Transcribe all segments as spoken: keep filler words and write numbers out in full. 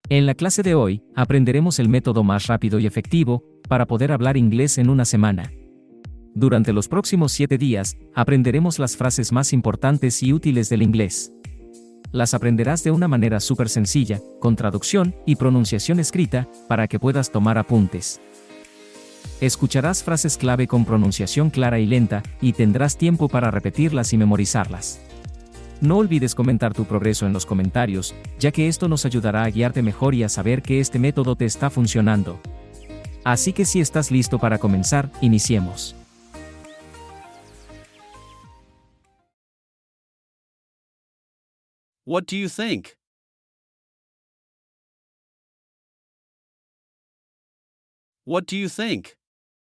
En la clase de hoy, aprenderemos el método más rápido y efectivo para poder hablar inglés en una semana. Durante los próximos siete días, aprenderemos las frases más importantes y útiles del inglés. Las aprenderás de una manera súper sencilla, con traducción y pronunciación escrita, para que puedas tomar apuntes. Escucharás frases clave con pronunciación clara y lenta, y tendrás tiempo para repetirlas y memorizarlas. No olvides comentar tu progreso en los comentarios, ya que esto nos ayudará a guiarte mejor y a saber que este método te está funcionando. Así que si estás listo para comenzar, iniciemos. What do you think? What do you think?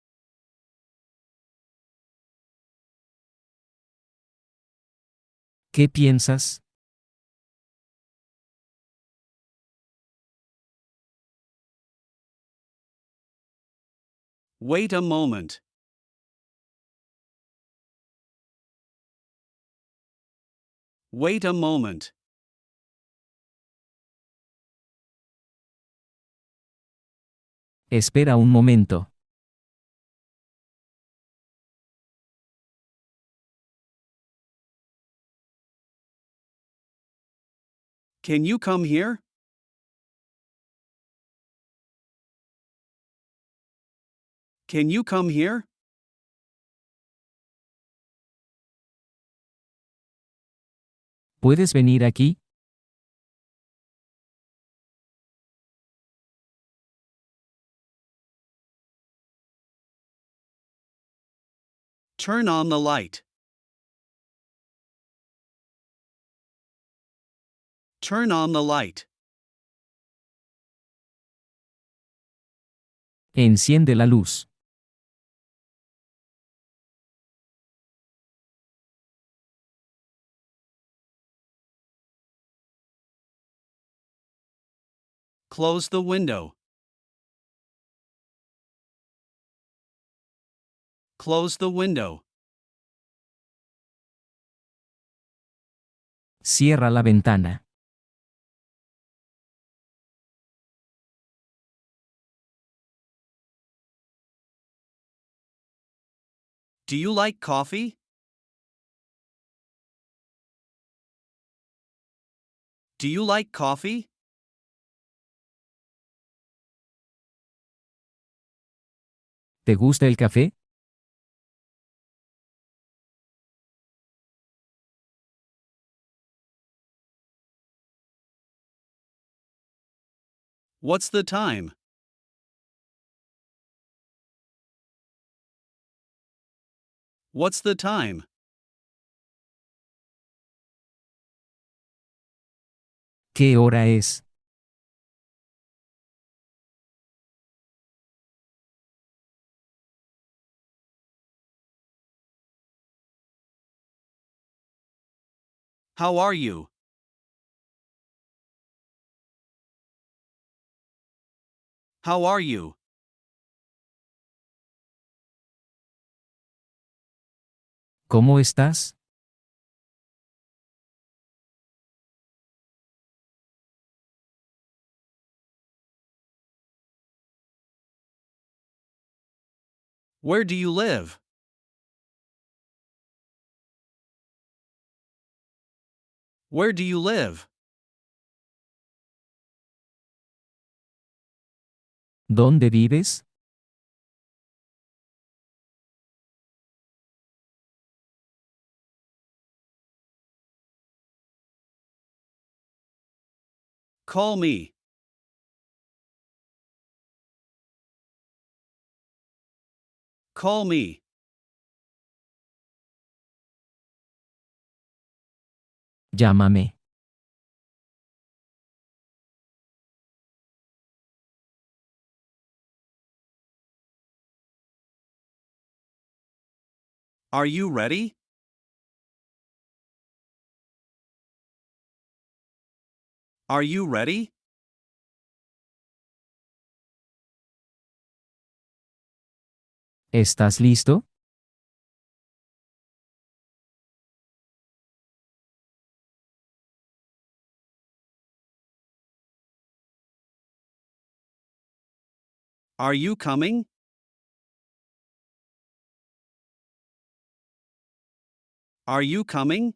¿Qué piensas? Wait a moment. Wait a moment. Espera un momento. Can you come here? Can you come here? ¿Puedes venir aquí? Turn on the light. Turn on the light. Enciende la luz. Close the window. Close the window. Cierra la ventana. Do you like coffee? Do you like coffee? ¿Te gusta el café? What's the time? What's the time? ¿Qué hora es? How are you? How are you? ¿Cómo estás? Where do you live? Where do you live? ¿Dónde vives? Call me. Call me. Llámame. Are you ready? Are you ready? ¿Estás listo? Are you coming? Are you coming?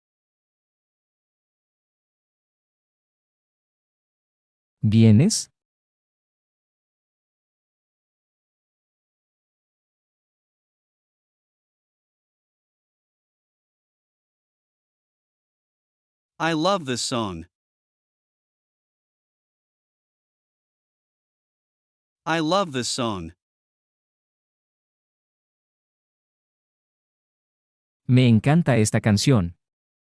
¿Vienes? I love this song. I love this song. Me encanta esta canción.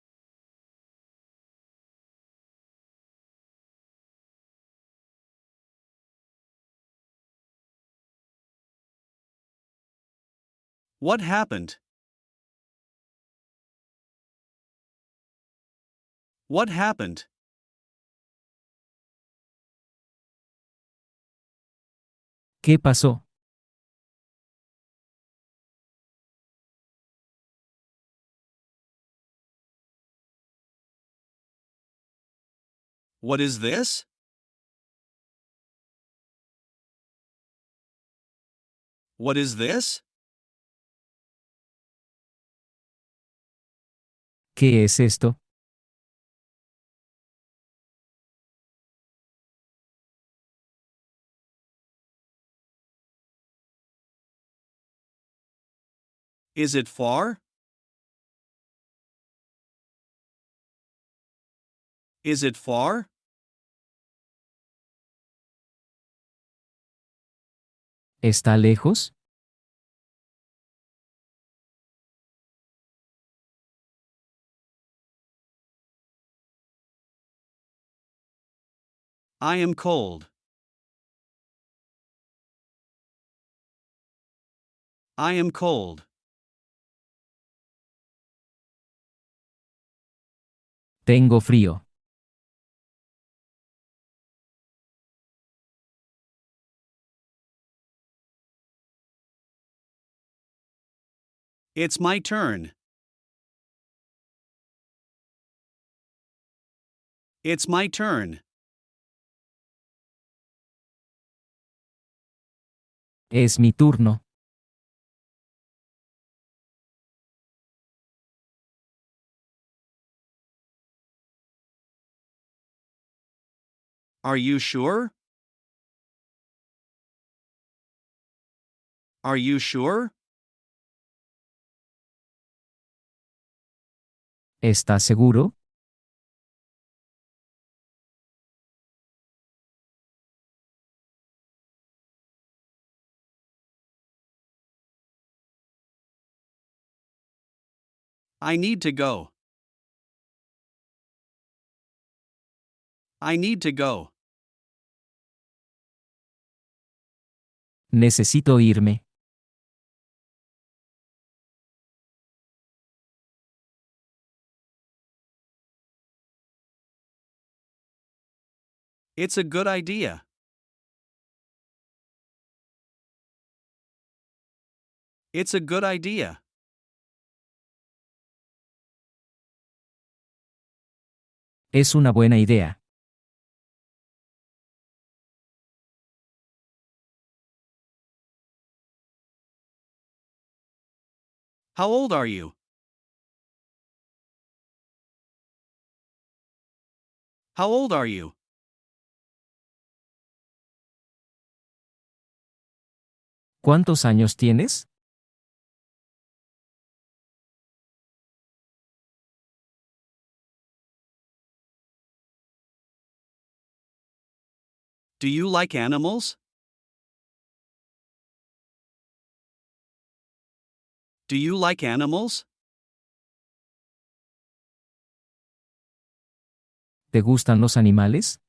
What happened? What happened? ¿Qué pasó? What is this? What is this? ¿Qué es esto? Is it far? Is it far? ¿Está lejos? I am cold. I am cold. Tengo frío. It's my turn. It's my turn. Es mi turno. Are you sure? Are you sure? ¿Estás seguro? I need to go. I need to go. Necesito irme. It's a good idea. It's a good idea. Es una buena idea. How old are you? How old are you? ¿Cuántos años tienes? Do you like animals? Do you like animals? ¿Te gustan los animales?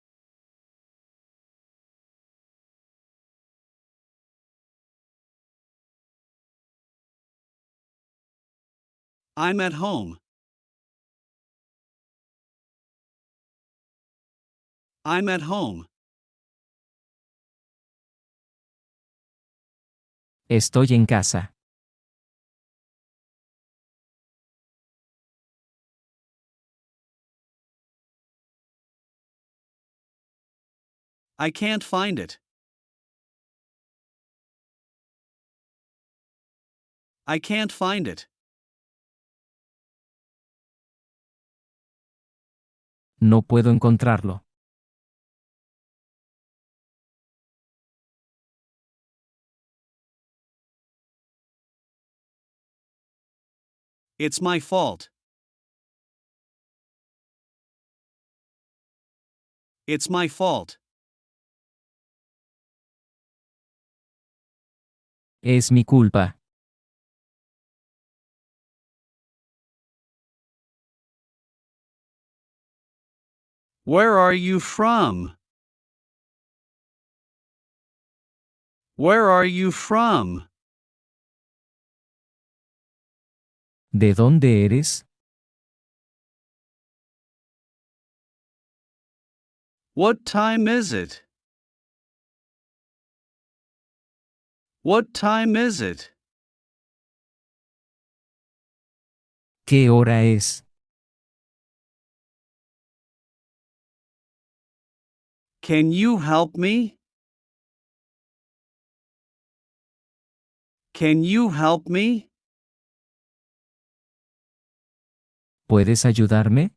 I'm at home. I'm at home. Estoy en casa. I can't find it. I can't find it. No puedo encontrarlo. It's my fault. It's my fault. Es mi culpa. Where are you from? Where are you from? ¿De dónde eres? What time is it? What time is it? ¿Qué hora es? Can you help me? Can you help me? ¿Puedes ayudarme?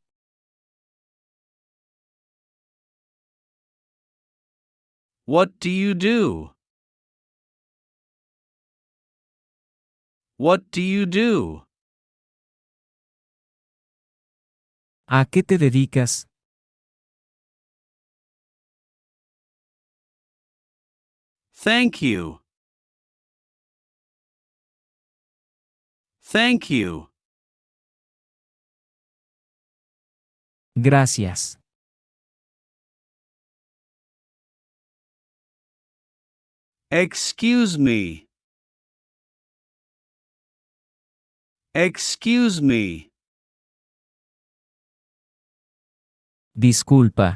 What do you do? What do you do? ¿A qué te dedicas? Thank you. Thank you. Gracias. Excuse me. Excuse me. Disculpa.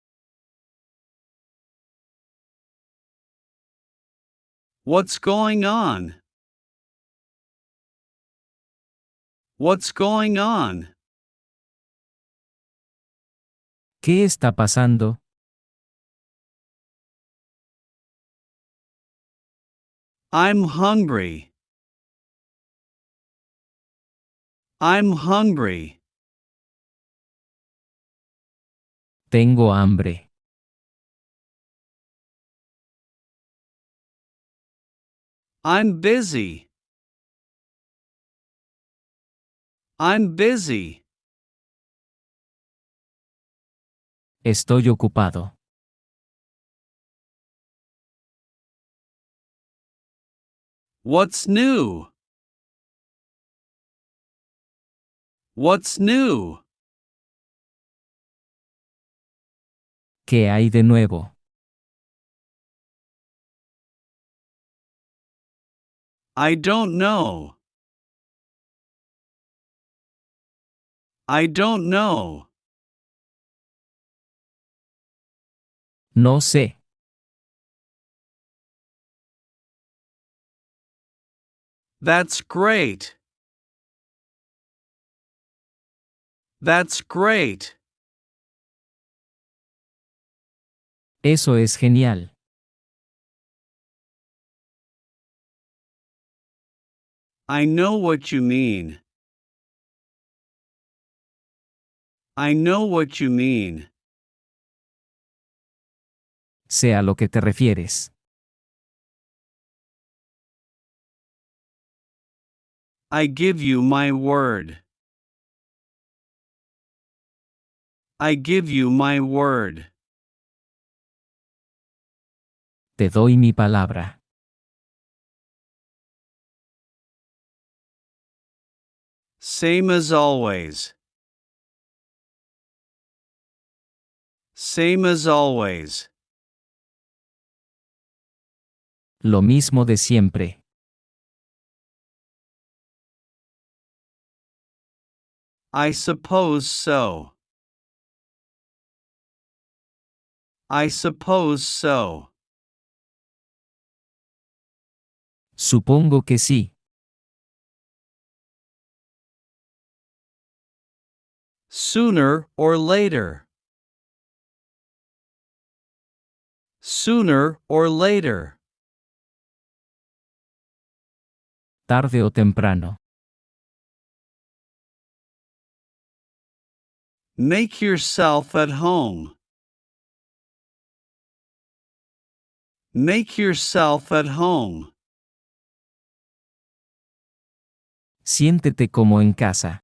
What's going on? What's going on? ¿Qué está pasando? I'm hungry. I'm hungry. Tengo hambre. I'm busy. I'm busy. Estoy ocupado. What's new? What's new? ¿Qué hay de nuevo? I don't know. I don't know. No sé. That's great. That's great. Eso es genial. I know what you mean. I know what you mean. Sé a lo que te refieres. I give you my word. I give you my word. Te doy mi palabra. Same as always. Same as always. Lo mismo de siempre. I suppose so. I suppose so. Supongo que sí. Sooner or later. Sooner or later. tarde o temprano. Make yourself at home. Make yourself at home. Siéntete como en casa.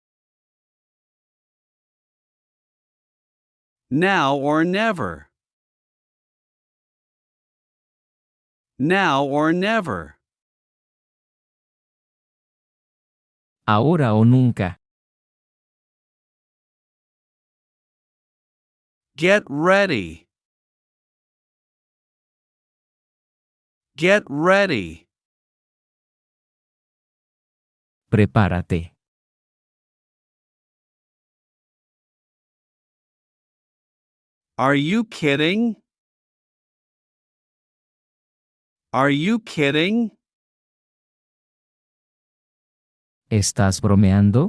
Now or never. Now or never. Ahora o nunca. Get ready. Get ready. Prepárate. Are you kidding? Are you kidding? ¿Estás bromeando?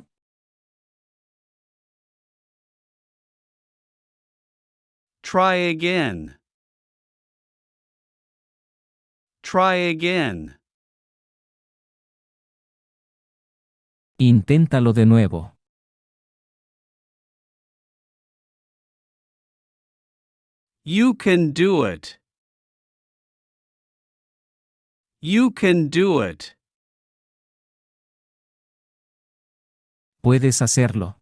Try again. Try again. Inténtalo de nuevo. You can do it. You can do it. Puedes hacerlo.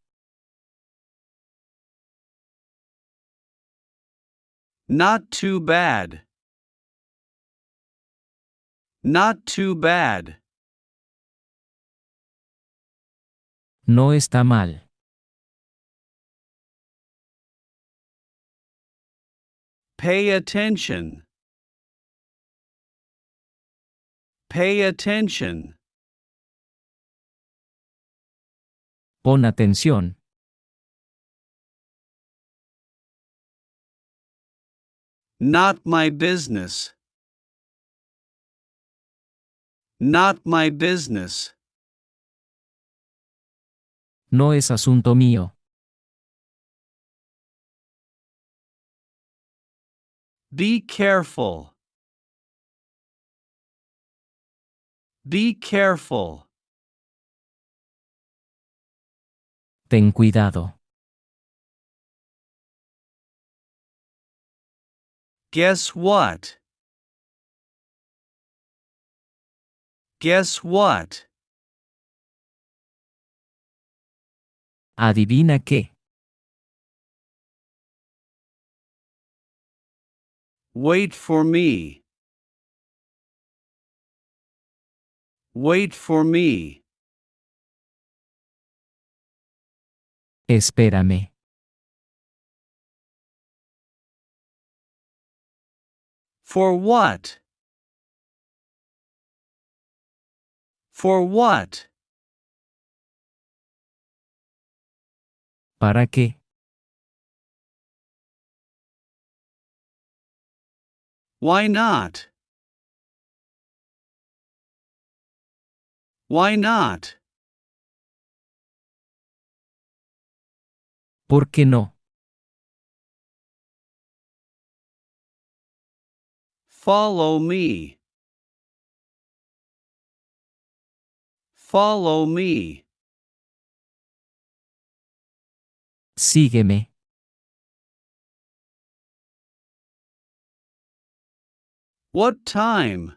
Not too bad. Not too bad. No está mal. Pay attention. Pay attention. Pon atención. Not my business. Not my business. No es asunto mío. Be careful. Be careful. Ten cuidado. Guess what? Guess what? Adivina qué. Wait for me. Wait for me. Espérame. For what? For what? ¿Para qué? Why not? Why not? ¿Por qué no? Follow me. Follow me. Sígueme. What time?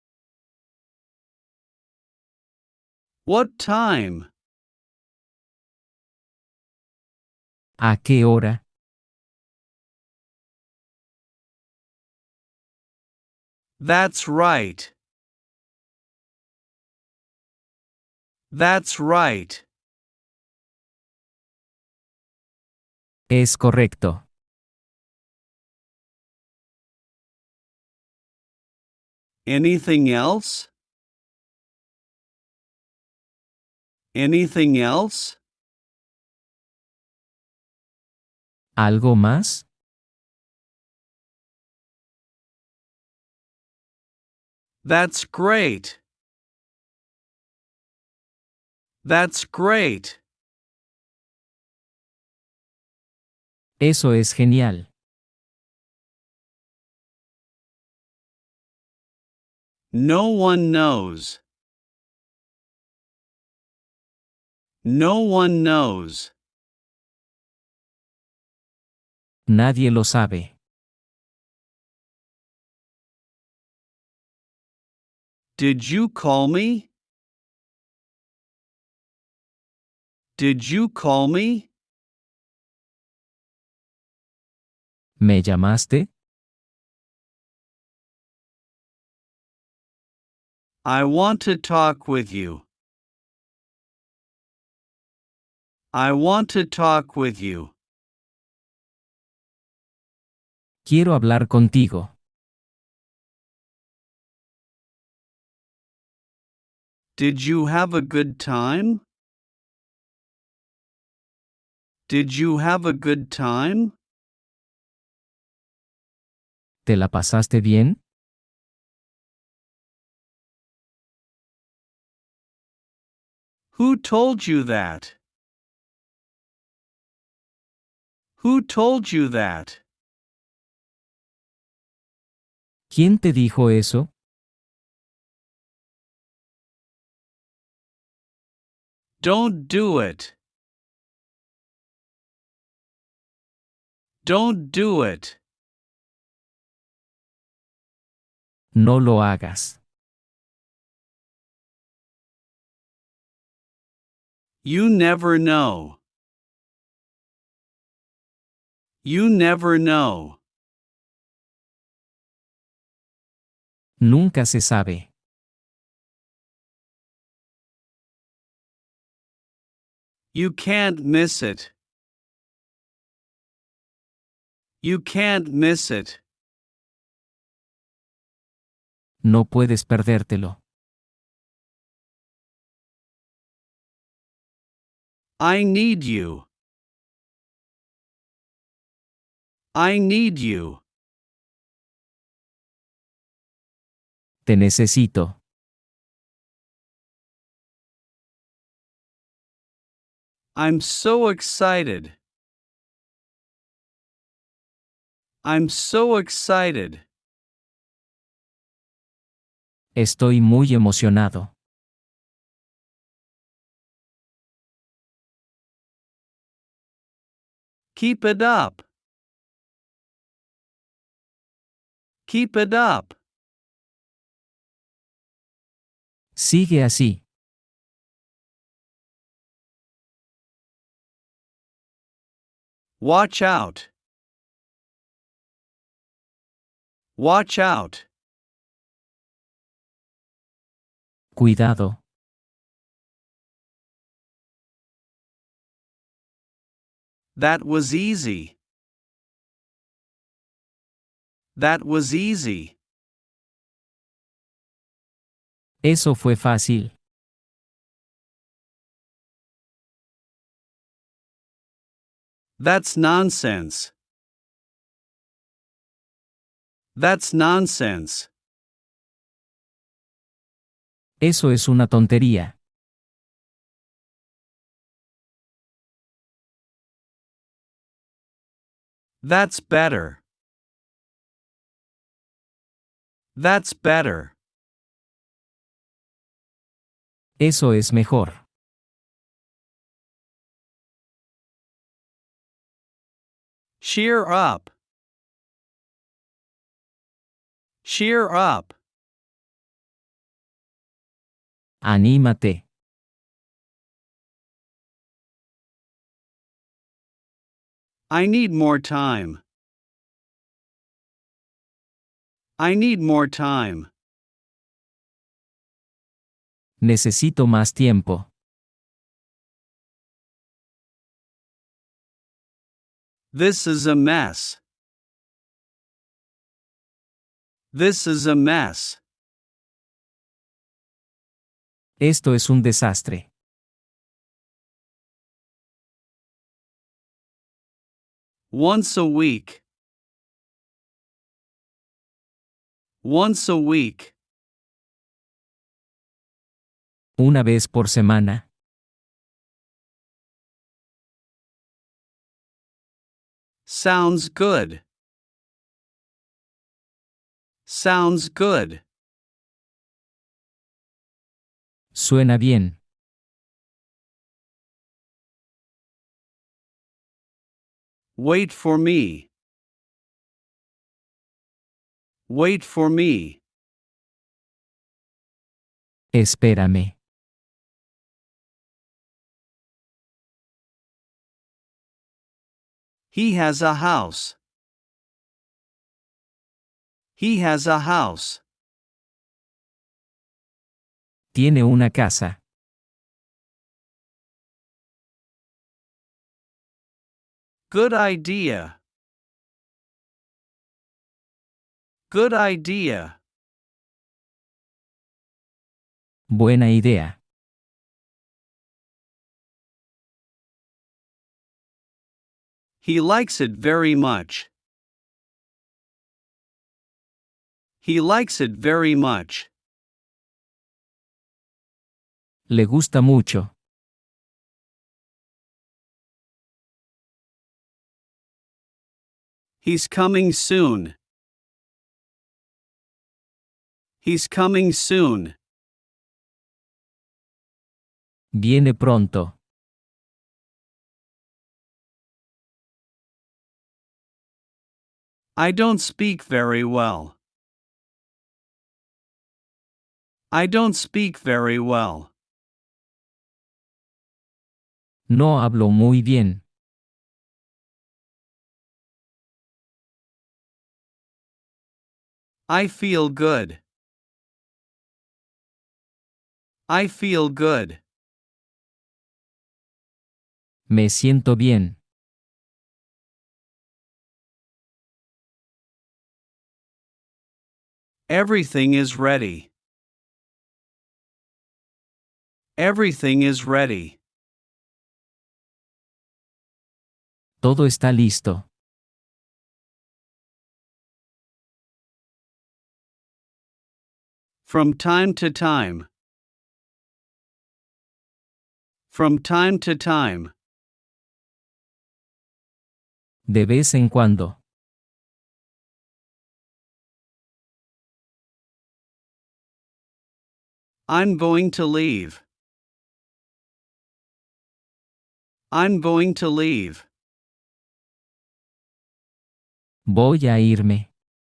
What time? ¿A qué hora? That's right. That's right. Es correcto. Anything else? Anything else? ¿Algo más? That's great. That's great. Eso es genial. No one knows. No one knows. Nadie lo sabe. Did you call me? Did you call me? ¿Me llamaste? I want to talk with you. I want to talk with you. Quiero hablar contigo. Did you have a good time? Did you have a good time? ¿Te la pasaste bien? Who told you that? Who told you that? ¿Quién te dijo eso? Don't do it. Don't do it. No lo hagas. You never know. You never know. Nunca se sabe. You can't miss it. You can't miss it. No puedes perdértelo. I need you. I need you. Te necesito. I'm so excited. I'm so excited. Estoy muy emocionado. Keep it up. Keep it up. Sigue así. Watch out. Watch out. Cuidado. That was easy. That was easy. Eso fue fácil. That's nonsense. That's nonsense. Eso es una tontería. That's better. That's better. Eso es mejor. Cheer up. Cheer up. Anímate. I need more time. I need more time. Necesito más tiempo. This is a mess. This is a mess. Esto es un desastre. Once a week. Once a week. Una vez por semana. Sounds good. Sounds good. Suena bien. Wait for me. Wait for me. Espérame. He has a house. He has a house. Tiene una casa. Good idea. Good idea. Buena idea. He likes it very much. He likes it very much. Le gusta mucho. He's coming soon. He's coming soon. Viene pronto. I don't speak very well. I don't speak very well. No hablo muy bien. I feel good. I feel good. Me siento bien. Everything is ready. Everything is ready. Todo está listo. From time to time. From time to time. De vez en cuando. I'm going to leave. I'm going to leave. Voy a irme.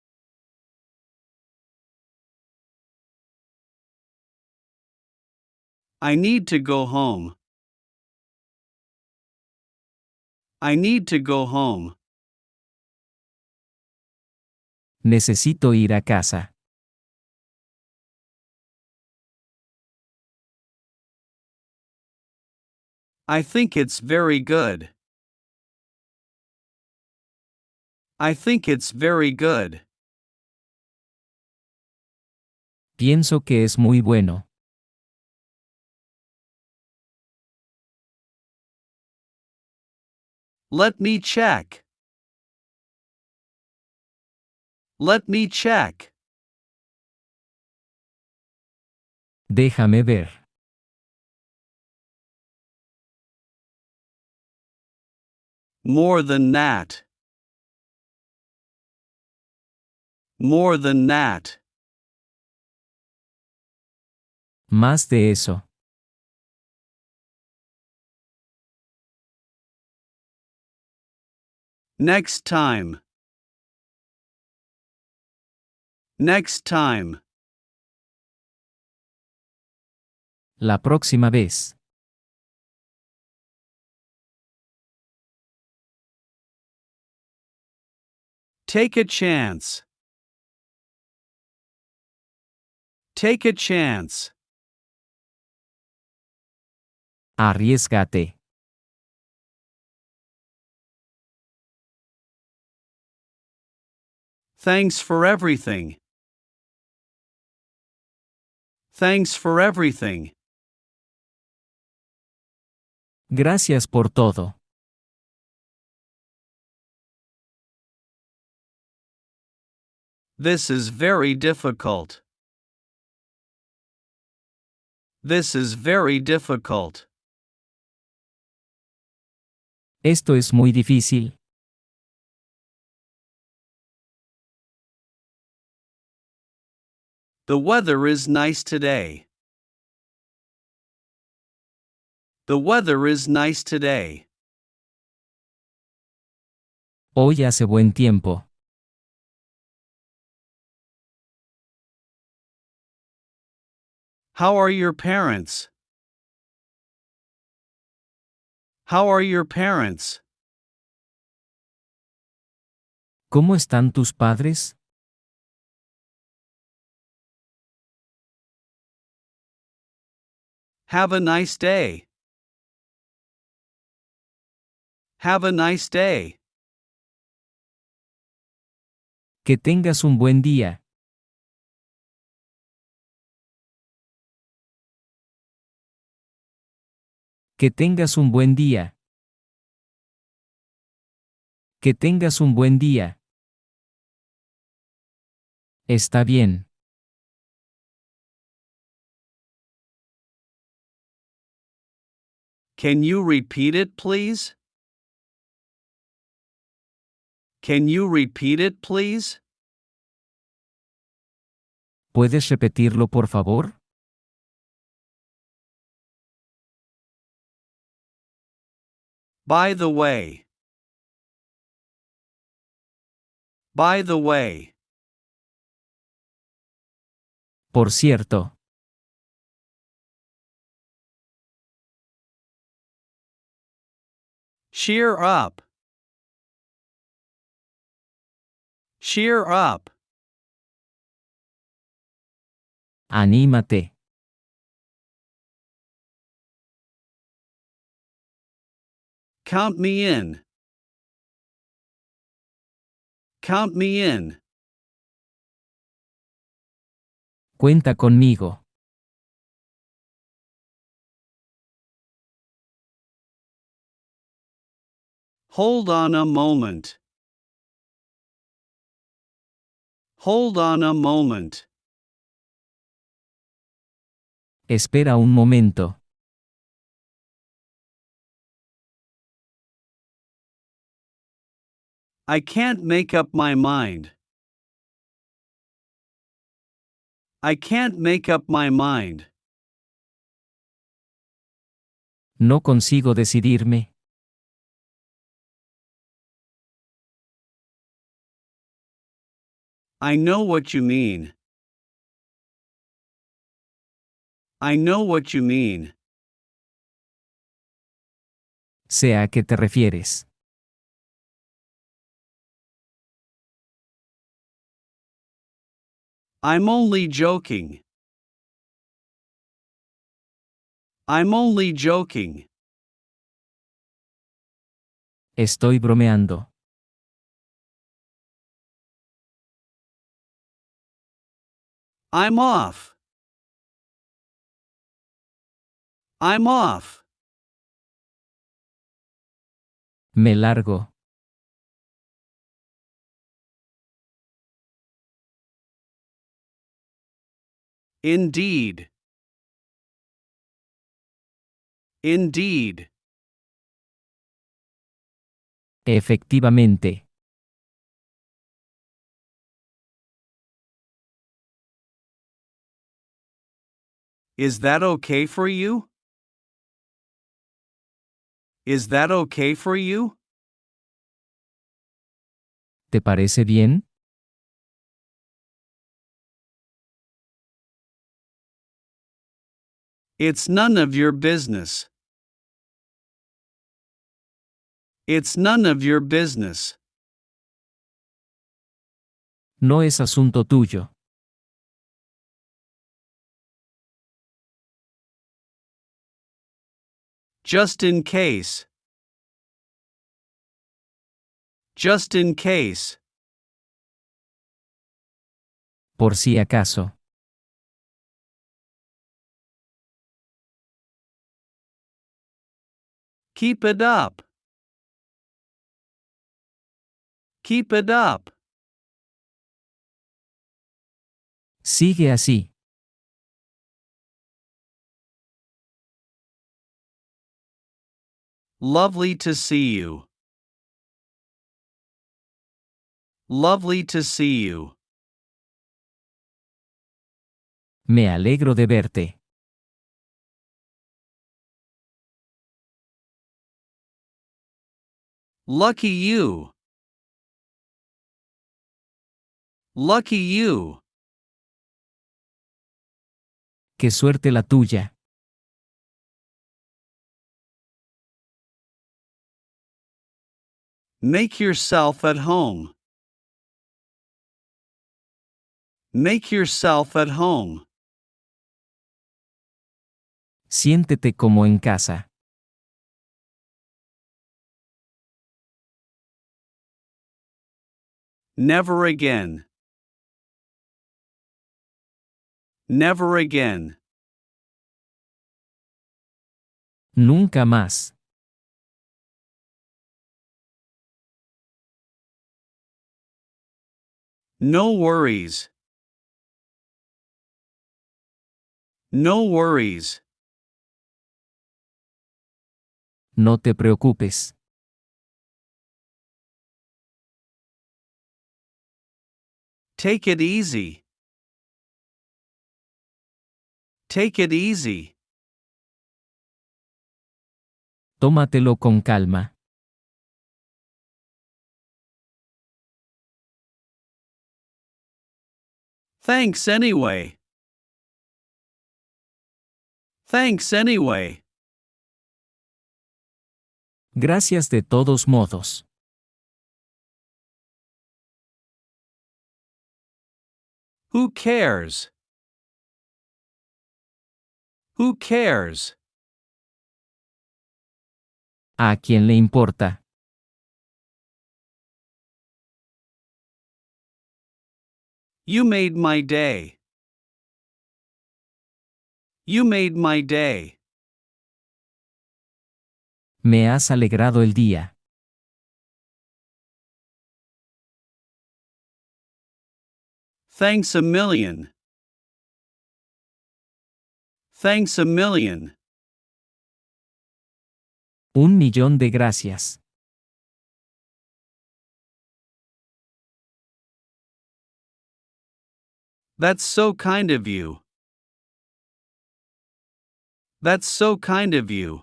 I need to go home. I need to go home. Necesito ir a casa. I think it's very good. I think it's very good. Pienso que es muy bueno. Let me check. Let me check. Déjame ver. More than that. More than that. Más de eso. Next time. Next time. La próxima vez. Take a chance. Take a chance. Arriésgate. Thanks for everything. Thanks for everything. Gracias por todo. This is very difficult. This is very difficult. Esto es muy difícil. The weather is nice today. The weather is nice today. Hoy hace buen tiempo. How are your parents? How are your parents? ¿Cómo están tus padres? Have a nice day. Have a nice day. Que tengas un buen día. Que tengas un buen día. Que tengas un buen día. Está bien. Can you repeat it, please? Can you repeat it, please? ¿Puedes repetirlo, por favor? By the way. By the way. Por cierto. Cheer up. Cheer up. Anímate. Count me in. Count me in. Cuenta conmigo. Hold on a moment. Hold on a moment. Espera un momento. I can't make up my mind. I can't make up my mind. No consigo decidirme. I know what you mean. I know what you mean. Sé a qué te refieres. I'm only joking. I'm only joking. Estoy bromeando. I'm off. I'm off. Me largo. Indeed. Indeed. Efectivamente. Is that okay for you? Is that okay for you? ¿Te parece bien? It's none of your business. It's none of your business. No es asunto tuyo. Just in case. Just in case. Por si acaso. Keep it up. Keep it up. Sigue así. Lovely to see you. Lovely to see you. Me alegro de verte. Lucky you. Lucky you. Qué suerte la tuya. Make yourself at home. Make yourself at home. Siéntete como en casa. Never again. Never again. Nunca más. No worries. No worries. No te preocupes. Take it easy. Take it easy. Tómatelo con calma. Thanks anyway. Thanks anyway. Gracias de todos modos. Who cares? Who cares? ¿A quién le importa? You made my day. You made my day. Me has alegrado el día. Thanks a million. Thanks a million. Un millón de gracias. That's so kind of you. That's so kind of you.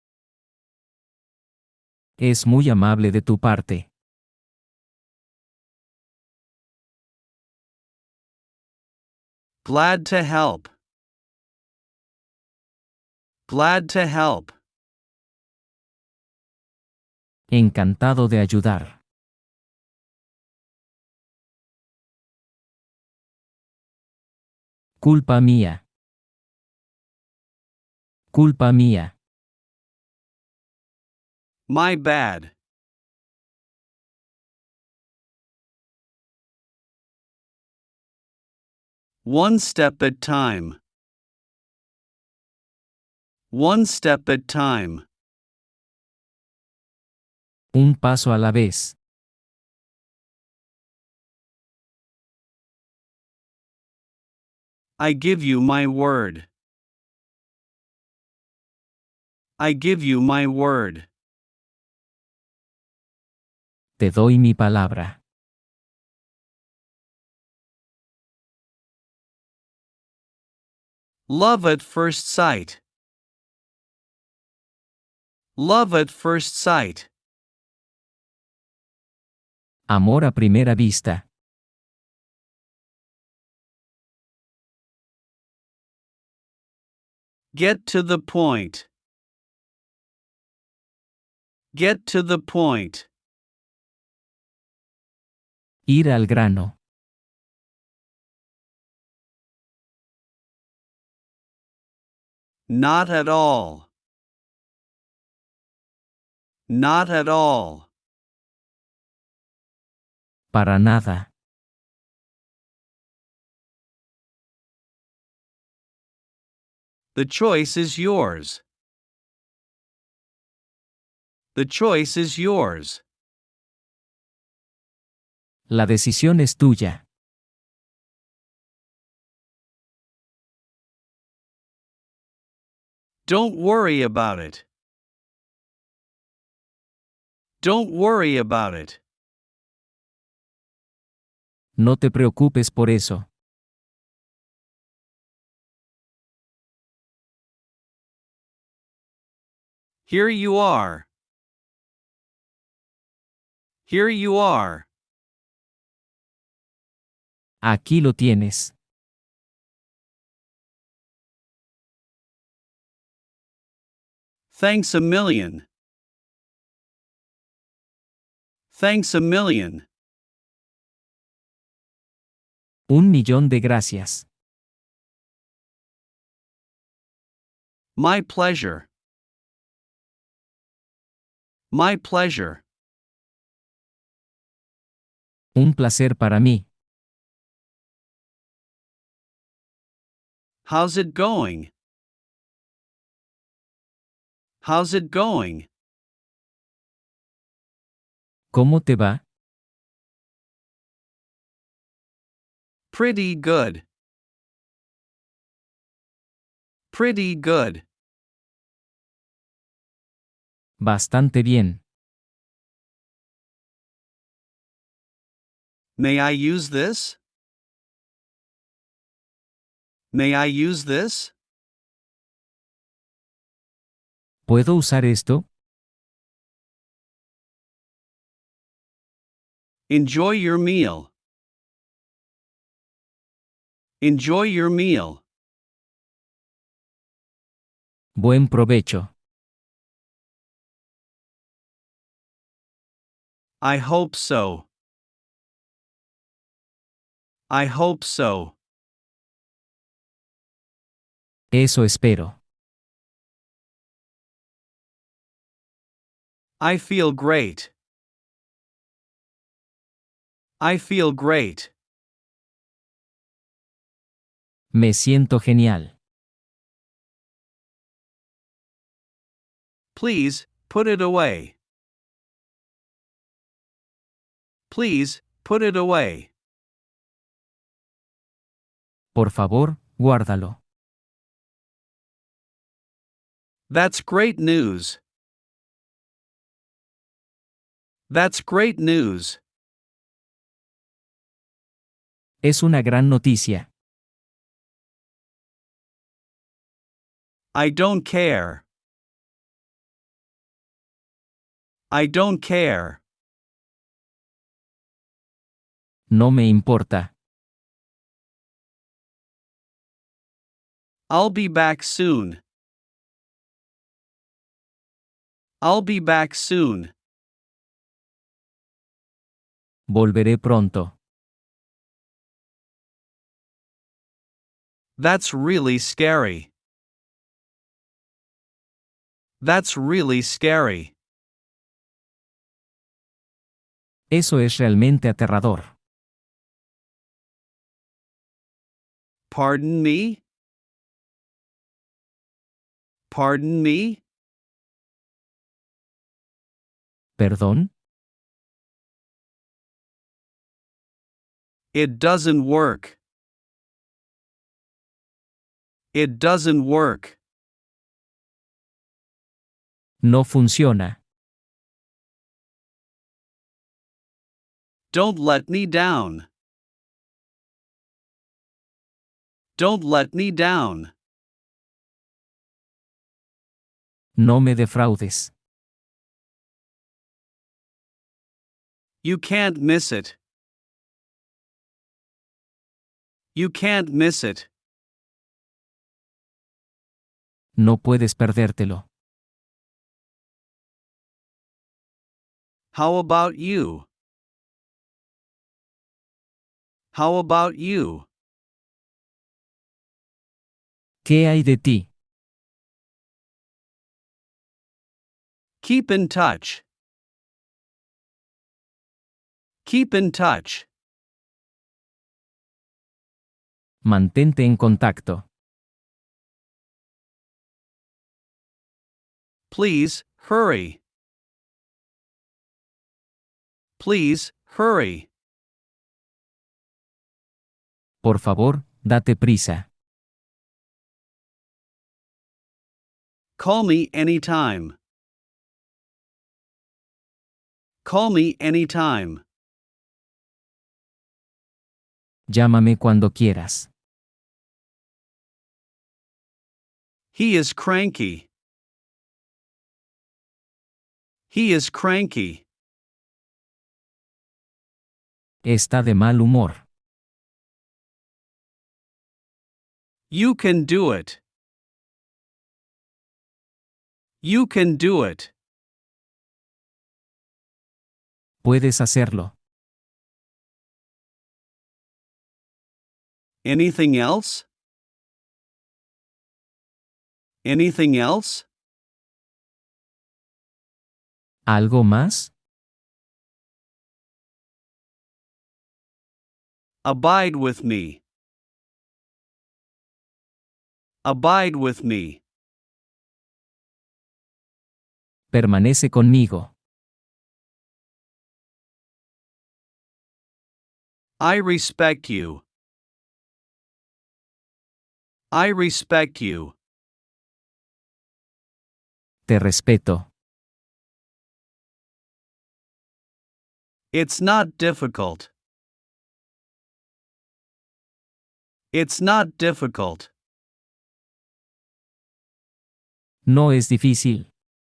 Es muy amable de tu parte. Glad to help. Glad to help. Encantado de ayudar. Culpa mía. Culpa mía. My bad. One step at time. One step at time. Un paso a la vez. I give you my word. I give you my word. Te doy mi palabra. Love at first sight. Love at first sight. Amor a primera vista. Get to the point. Get to the point. Ir al grano. Not at all. Not at all. Para nada. The choice is yours. The choice is yours. La decisión es tuya. Don't worry about it. Don't worry about it. No te preocupes por eso. Here you are. Here you are. Aquí lo tienes. Thanks a million. Thanks a million. Un millón de gracias. My pleasure. My pleasure. Un placer para mí. How's it going? How's it going? ¿Cómo te va? Pretty good. Pretty good. Bastante bien. May I use this? May I use this? ¿Puedo usar esto? Enjoy your meal. Enjoy your meal. Buen provecho. I hope so. I hope so. Eso espero. I feel great. I feel great. Me siento genial. Please, put it away. Please, put it away. Por favor, guárdalo. That's great news. That's great news. Es una gran noticia. I don't care. I don't care. No me importa. I'll be back soon. I'll be back soon. Volveré pronto. That's really scary. That's really scary. Eso es realmente aterrador. Pardon me? Pardon me? ¿Perdón? It doesn't work. It doesn't work. No funciona. Don't let me down. Don't let me down. No me defraudes. You can't miss it. You can't miss it. No puedes perdértelo. How about you? How about you? ¿Qué hay de ti? Keep in touch. Keep in touch. Mantente en contacto. Please, hurry. Please, hurry. Por favor, date prisa. Call me anytime. Call me anytime. Llámame cuando quieras. He is cranky. He is cranky. Está de mal humor. You can do it. You can do it. Puedes hacerlo. Anything else? Anything else? ¿Algo más? Abide with me. Abide with me. Permanece conmigo. I respect you. I respect you. Te respeto. It's not difficult. It's not difficult. No es difícil.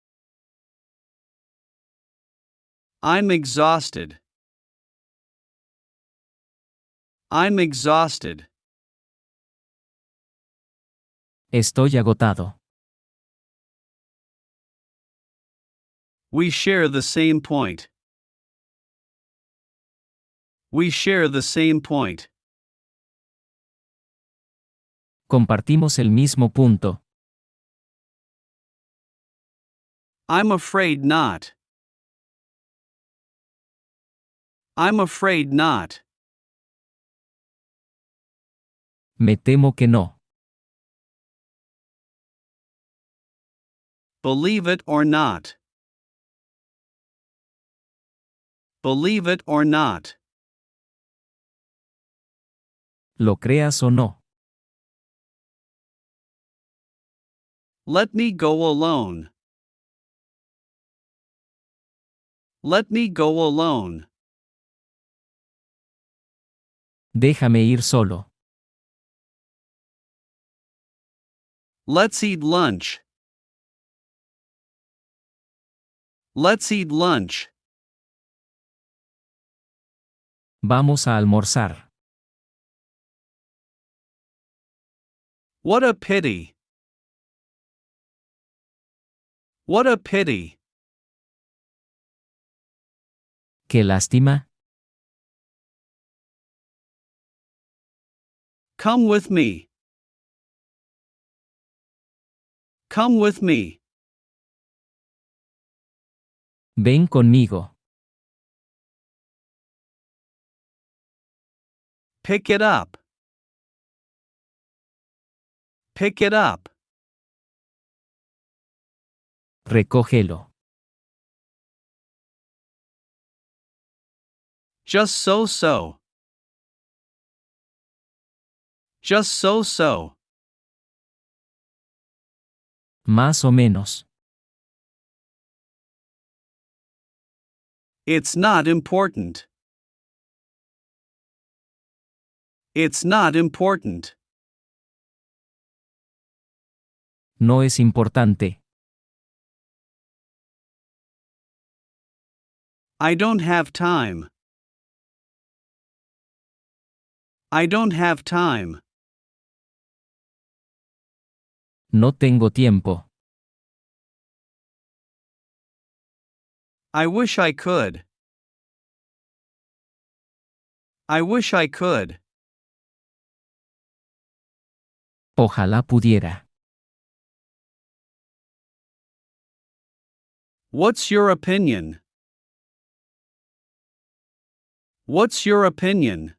I'm exhausted. I'm exhausted. Estoy agotado. We share the same point. We share the same point. Compartimos el mismo punto. I'm afraid not. I'm afraid not. Me temo que no. Believe it or not. Believe it or not. Lo creas o no. Let me go alone. Let me go alone. Déjame ir solo. Let's eat lunch. Let's eat lunch. Vamos a almorzar. What a pity. What a pity. Qué lástima. Come with me. Come with me. Ven conmigo. Pick it up. Pick it up. Recógelo. Just so so. Just so so. Más o menos. It's not important. It's not important. No es importante. I don't have time. I don't have time. No tengo tiempo. I wish I could. I wish I could. Ojalá pudiera. What's your opinion? What's your opinion?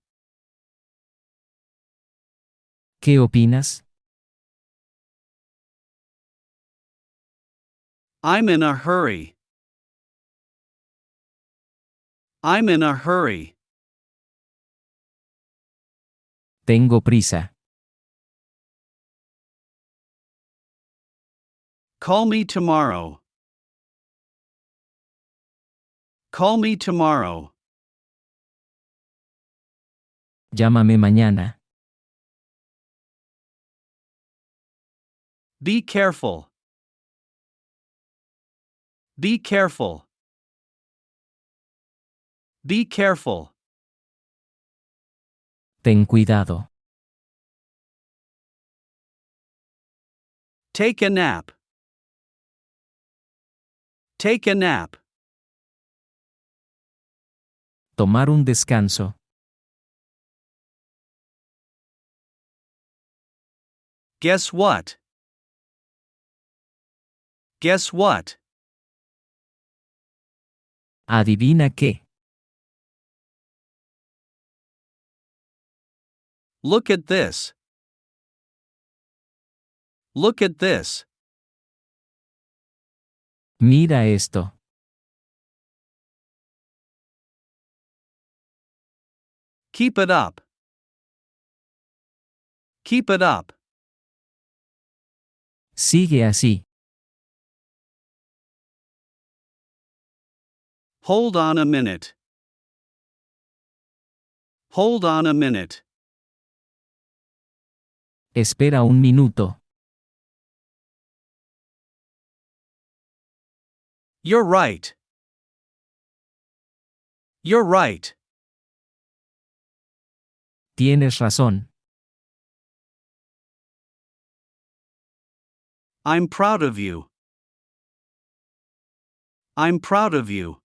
¿Qué opinas? I'm in a hurry. I'm in a hurry. Tengo prisa. Call me tomorrow. Call me tomorrow. Llámame mañana. Be careful. Be careful. Be careful. Ten cuidado. Take a nap. Take a nap. Tomar un descanso. Guess what? Guess what? Adivina qué. Look at this. Look at this. Mira esto. Keep it up. Keep it up. Sigue así. Hold on a minute. Hold on a minute. Espera un minuto. You're right. You're right. Tienes razón. I'm proud of you. I'm proud of you.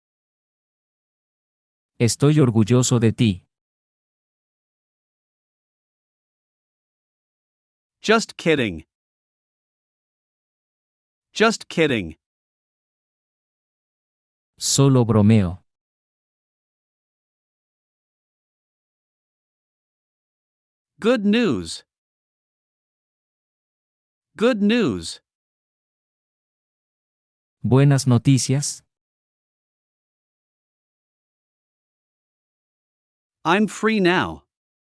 Estoy orgulloso de ti. Just kidding. Just kidding. Solo bromeo. Good news. Good news. Buenas noticias. I'm free now.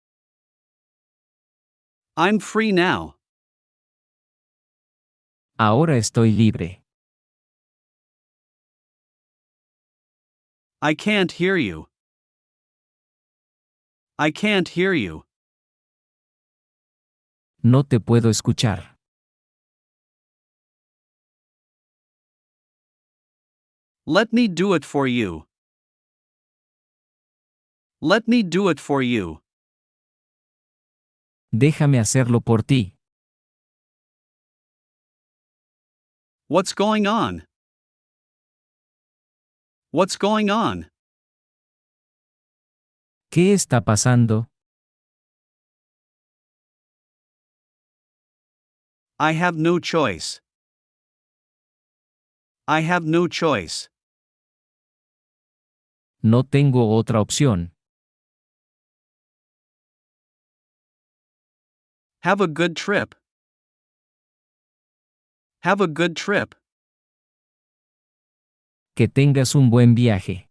I'm free now. Ahora estoy libre. I can't hear you. I can't hear you. No te puedo escuchar. Let me do it for you. Let me do it for you. Déjame hacerlo por ti. What's going on? What's going on? ¿Qué está pasando? I have no choice. I have no choice. No tengo otra opción. Have a good trip. Have a good trip. Que tengas un buen viaje.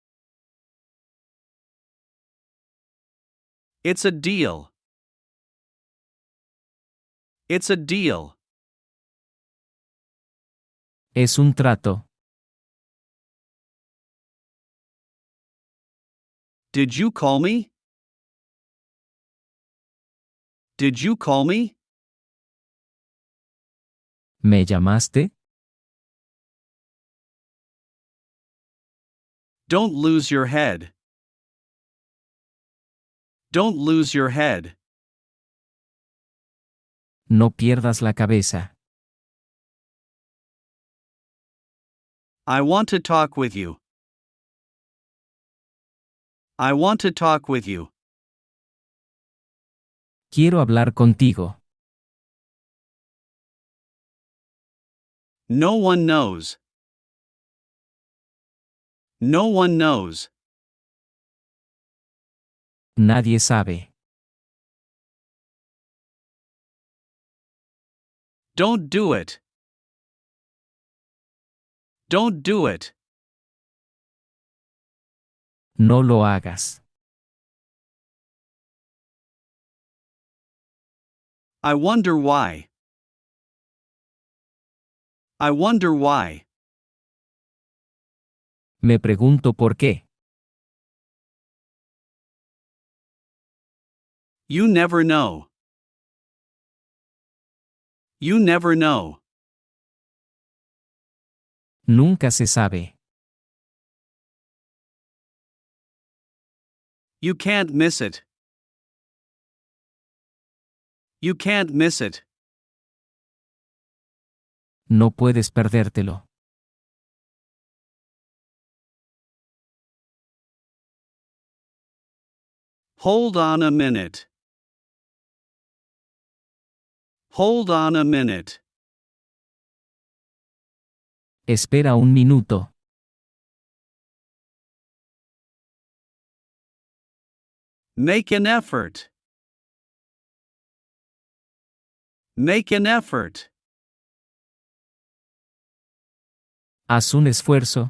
It's a deal. It's a deal. Es un trato. Did you call me? Did you call me? ¿Me llamaste? Don't lose your head. Don't lose your head. No pierdas la cabeza. I want to talk with you. I want to talk with you. Quiero hablar contigo. No one knows. No one knows. Nadie sabe. Don't do it. Don't do it. No lo hagas. I wonder why. I wonder why. Me pregunto por qué. You never know. You never know. Nunca se sabe. You can't miss it. You can't miss it. No puedes perdértelo. Hold on a minute. Hold on a minute. Espera un minuto. Make an effort. Make an effort. Haz un esfuerzo.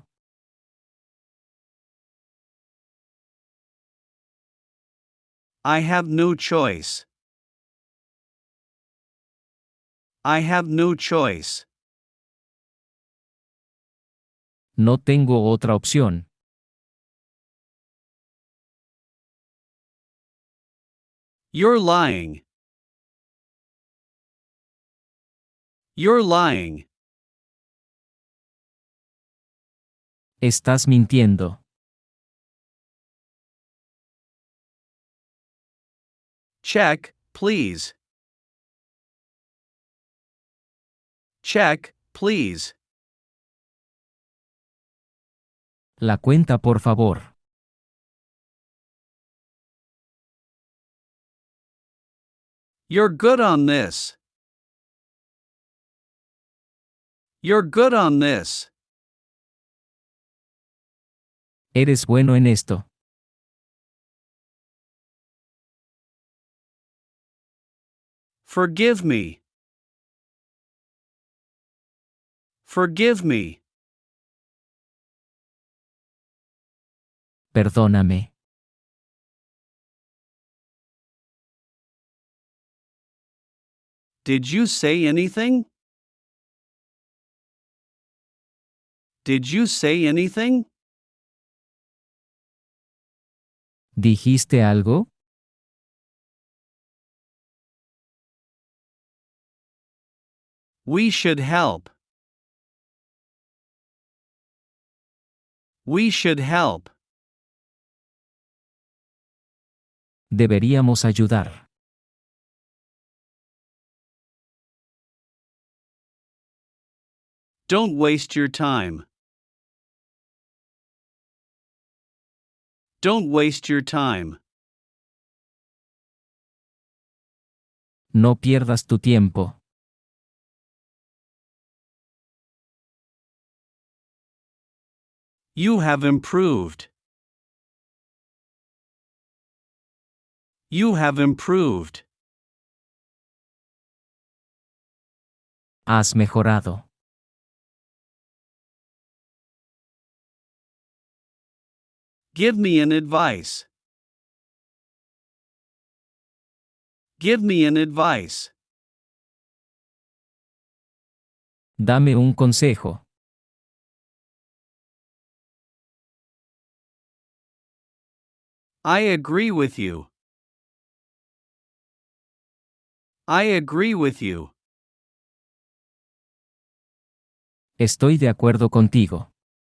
I have no choice. I have no choice. No tengo otra opción. You're lying. You're lying. Estás mintiendo. Check, please. Check, please. La cuenta, por favor. You're good on this. You're good on this. Eres bueno en esto. Forgive me. Forgive me. Perdóname. Did you say anything? Did you say anything? ¿Dijiste algo? We should help. We should help. Deberíamos ayudar. Don't waste your time. Don't waste your time. No pierdas tu tiempo. You have improved. You have improved. Has mejorado. Give me an advice. Give me an advice. Dame un consejo. I agree with you. I agree with you. Estoy de acuerdo contigo.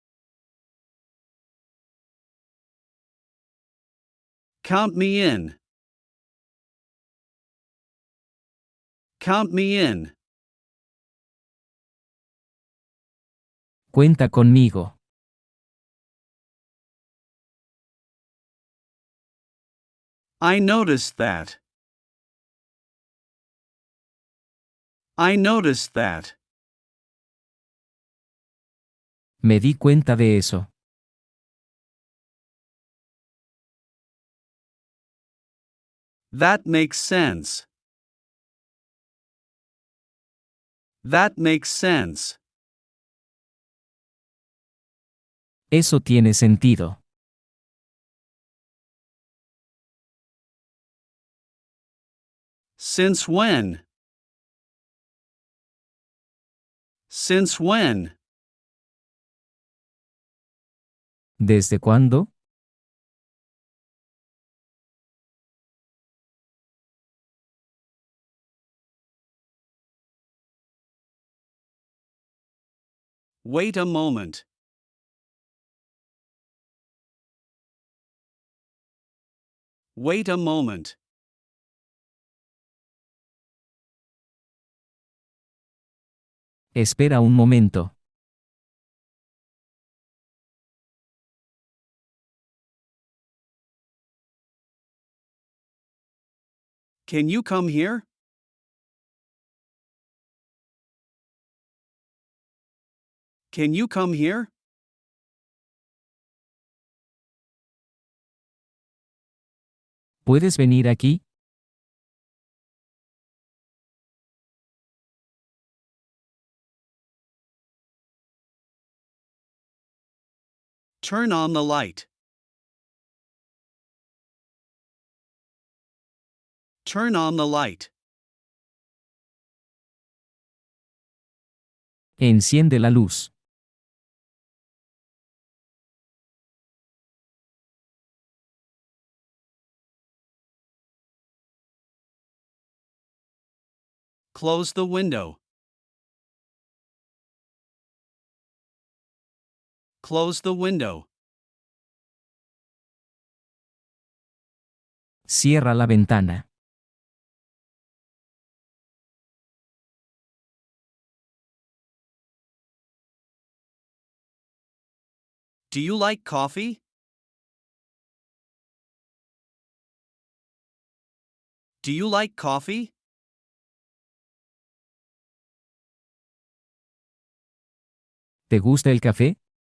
Count me in. Count me in. Cuenta conmigo. I noticed that. I noticed that. Me di cuenta de eso. That makes sense. That makes sense. Eso tiene sentido. Since when? Since when? ¿Desde cuándo? Wait a moment. Wait a moment. Espera un momento. Can you come here? Can you come here? ¿Puedes venir aquí? Turn on the light. Turn on the light. Enciende la luz. Close the window. Close the window. Cierra la ventana. Do you like coffee? Do you like coffee? ¿Te gusta el café?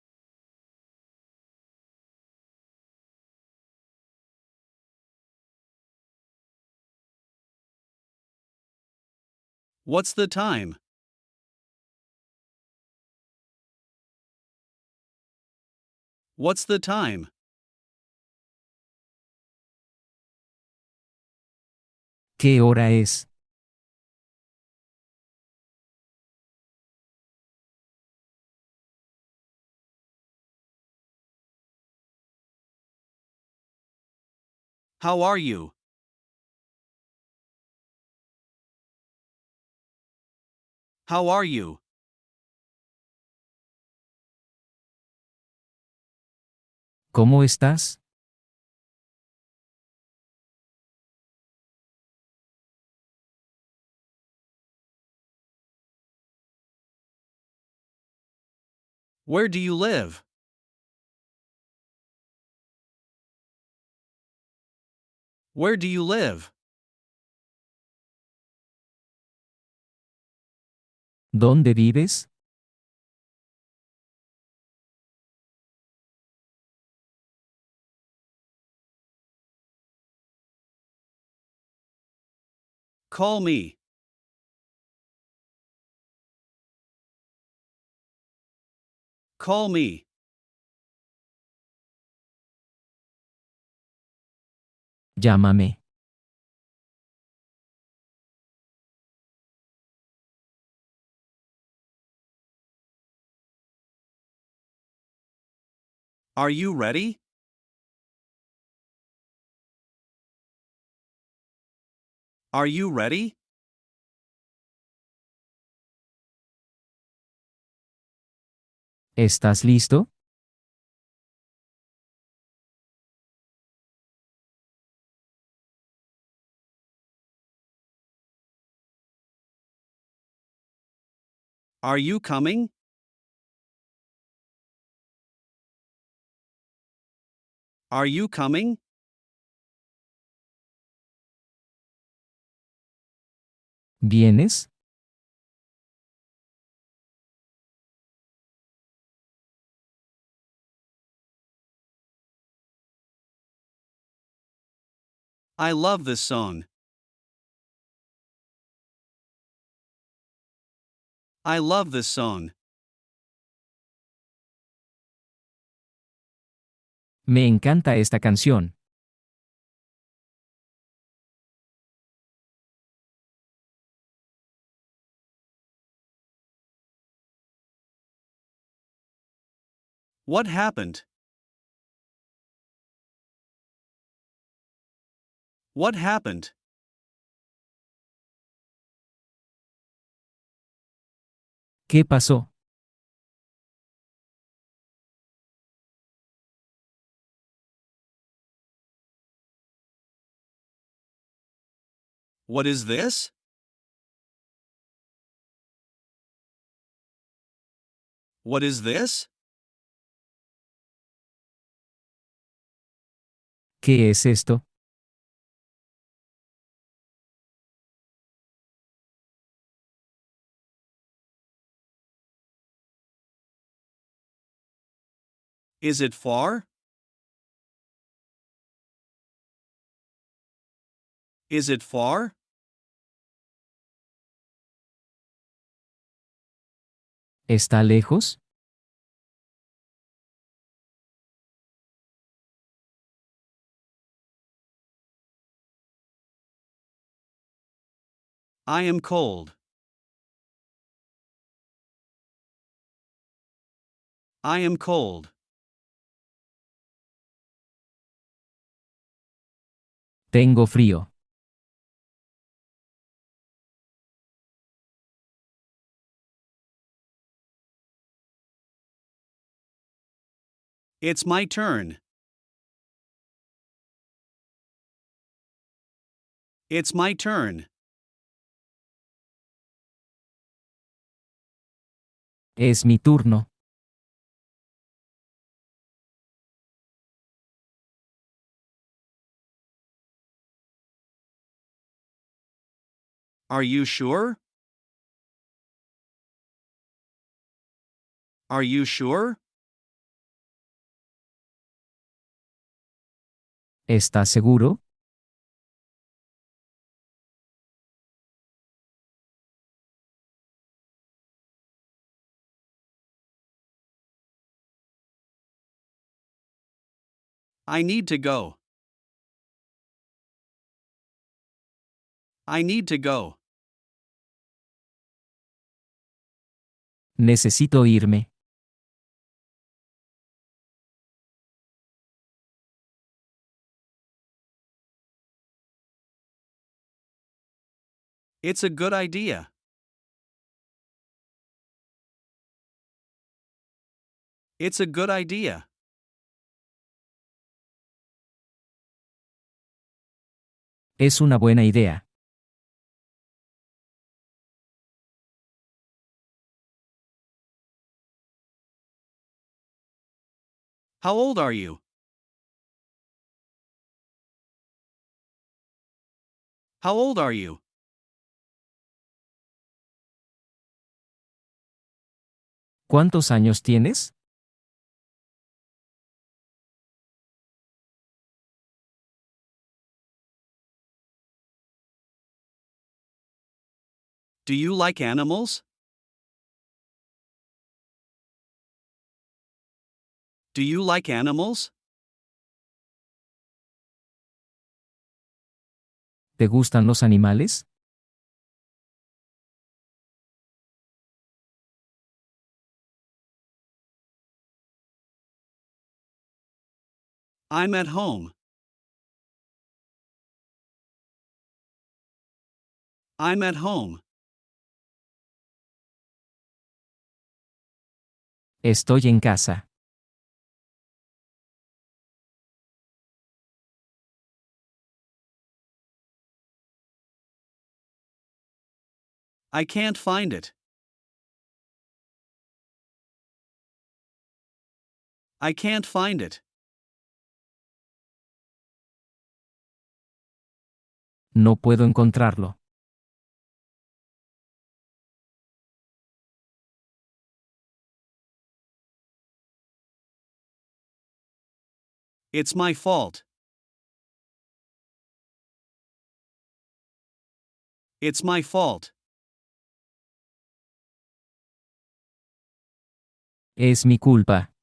What's the time? What's the time? ¿Qué hora es? How are you? How are you? ¿Cómo estás? Where do you live? Where do you live? ¿Dónde vives? Call me. Call me. Llámame. Are you ready? Are you ready? ¿Estás listo? Are you coming? Are you coming? ¿Vienes? I love this song. I love this song. Me encanta esta canción. What happened? What happened? ¿Qué pasó? What is this? What is this? ¿Qué es esto? Is it far? Is it far? ¿Está lejos? I am cold. I am cold. Tengo frío. It's my turn. It's my turn. Es mi turno. Are you sure? Are you sure? ¿Estás seguro? I need to go. I need to go. Necesito irme. It's a good idea. It's a good idea. Es una buena idea. How old are you? How old are you? ¿Cuántos años tienes? Do you like animals? Do you like animals? ¿Te gustan los animales? I'm at home. I'm at home. Estoy en casa. I can't find it. I can't find it. No puedo encontrarlo. It's my fault. It's my fault. Es mi culpa.